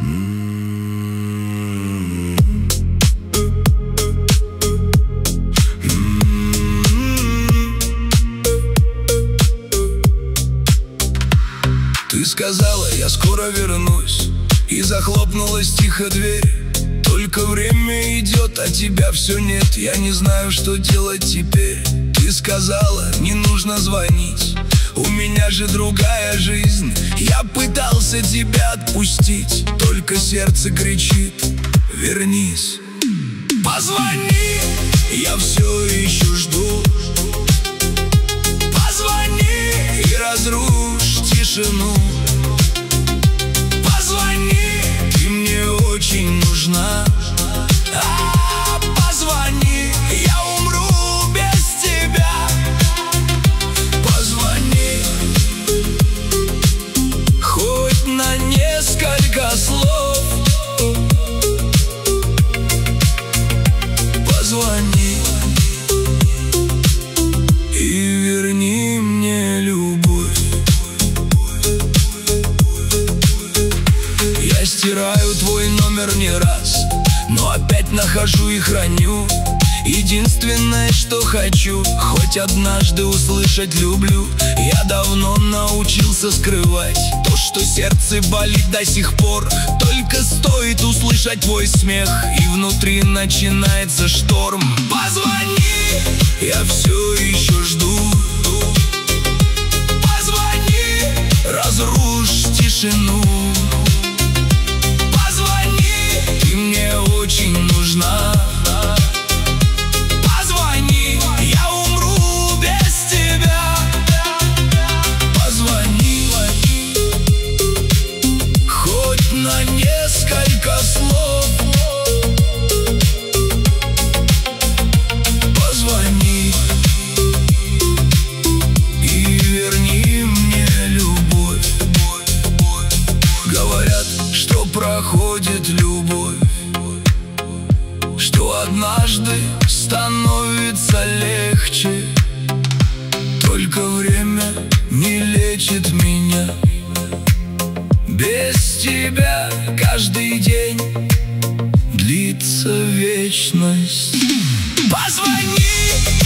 Ты сказала, я скоро вернусь, и захлопнулась тихо дверь. Только время идет, а тебя все нет. Я не знаю, что делать теперь. Ты сказала, не нужно звонить, у меня же другая жизнь. Я пытался тебя отпустить, только сердце кричит: вернись. Позвони, я все еще жду. Позвони и разрушь тишину. Позвони, ты мне очень нужна. Позвони, я умру без тебя. Позвони, хоть на несколько слов. Позвони и верни мне любовь. Я стираю твой номер не раз, но опять нахожу и храню. Единственное, что хочу, хоть однажды услышать люблю. Я давно научился скрывать то, что сердце болит до сих пор. Только стоит услышать твой смех, и внутри начинается шторм. Позвони, я все еще жду. Позвони, разрушь тишину. Позвони, ты мне очень нужна. Позвони, я умру без тебя. Позвони, хоть на несколько слов. Позвони и верни мне любовь. Говорят, что проходит любовь, что однажды становится легче. Только время не лечит меня. Без тебя каждый день длится вечность. Позвони.